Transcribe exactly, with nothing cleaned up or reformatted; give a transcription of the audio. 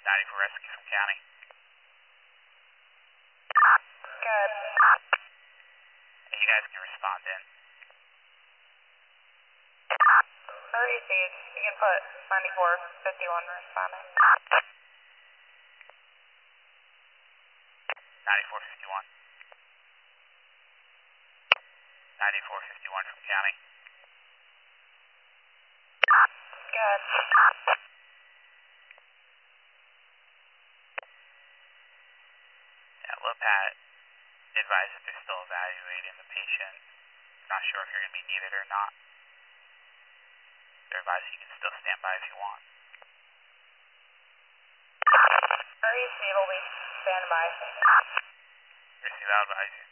ninety-four rescue from county. Good. And you guys can respond in. For received, you can put ninety-four fifty-one responding. ninety-four fifty-one. ninety-four fifty-one from county. Good. Yeah, LOPAT advised that they're still evaluating the patient. Not sure if you're going to be needed or not. They're advised you can still stand by if you want. For received, will be stand by. Receive, I'll advise you.